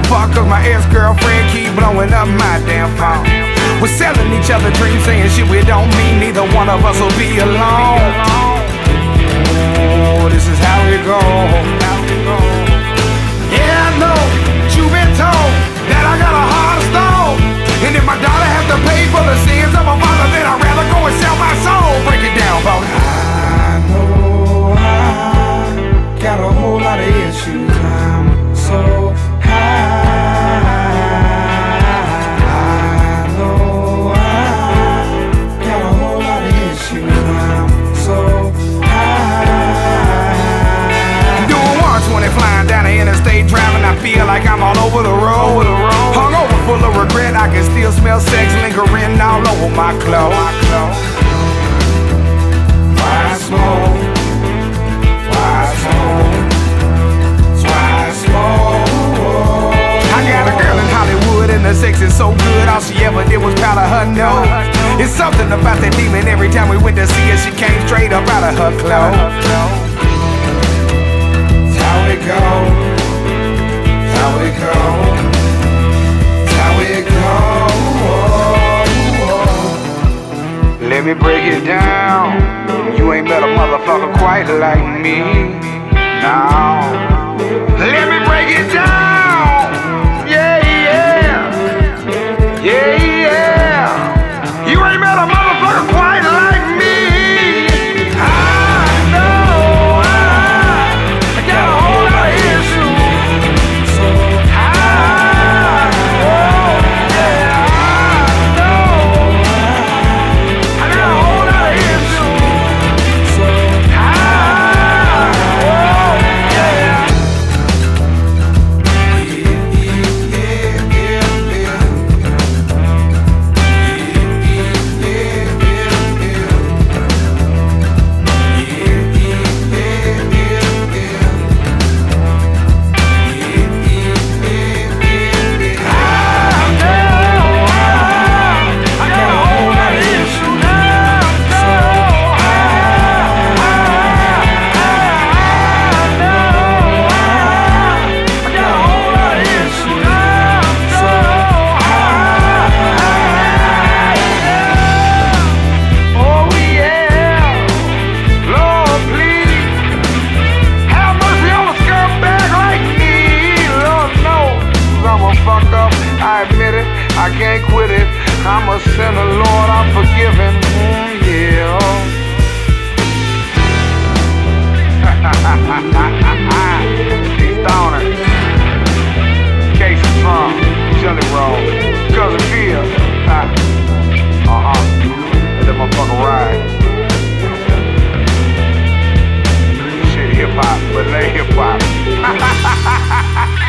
fuck cause my ex-girlfriend keep blowing up my damn phone. We're selling each other dreams, saying shit we don't mean. Neither one of us will be alone. Oh, this is how it goes. Yeah, I know you've been told that I got a heart of stone, and if my daughter has to pay for the sins of my father, then I'd rather go and sell my soul. Break it down, folks. I know I got a whole lot of issues. I'm so high. I know I got a whole lot of issues. I'm so high. Doing 120 flying down the interstate, driving. I feel like I'm all over the road. Hungover, full of regret. I can still smell sex lingering all over my clothes. Why smoke? Why smoke? Why smoke? I got a girl in Hollywood and the sex is so good. All she ever did was powder her nose. It's something about that demon. Every time we went to see her, she came straight up out of her clothes. It's how it goes. It's how it goes. It's how it goes. Let me break it down. You ain't met a motherfucker quite like me. No. Let me break it down. Yeah, yeah. Yeah, yeah. You ain't met a motherfucker quite like me. I know I got a whole lot of issues. So I know I got a whole lot of issues. So I can't quit it. I'm a sinner, Lord, I'm forgiven. Yeah. Stoner, Casey Funk, Jelly Roll, Cousin Phil. Let that motherfucker ride. Shit, hip hop, but it ain't hip hop.